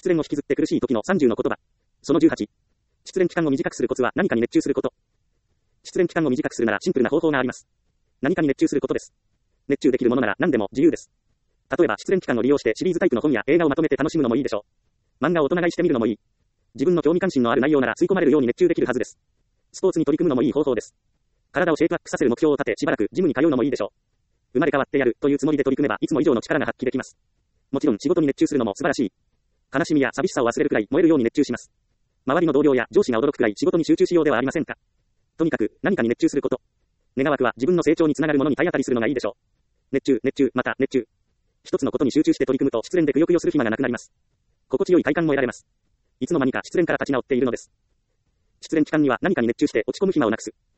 失恋を引きずって苦しい時の30の言葉。その18。失恋期間を短くするコツは何かに熱中すること。失恋期間を短くするならシンプルな方法があります。何かに熱中することです。熱中できるものなら何でも自由です。例えば失恋期間を利用してシリーズタイプの本や映画をまとめて楽しむのもいいでしょう。漫画を大人買いしてみるのもいい。自分の興味関心のある内容なら吸い込まれるように熱中できるはずです。スポーツに取り組むのもいい方法です。体をシェイプアップさせる目標を立てしばらくジムに通うのもいいでしょう。生まれ変わってやるというつもりで取り組めばいつも以上の力が発揮できます。もちろん仕事に熱中するのも素晴らしい。悲しみや寂しさを忘れるくらい燃えるように熱中します。周りの同僚や上司が驚くくらい仕事に集中しようではありませんか。とにかく何かに熱中すること。願わくは自分の成長につながるものに体当たりするのがいいでしょう。熱中、また熱中。一つのことに集中して取り組むと失恋でくよくよする暇がなくなります。心地よい快感も得られます。いつの間にか失恋から立ち直っているのです。失恋期間には何かに熱中して落ち込む暇をなくす。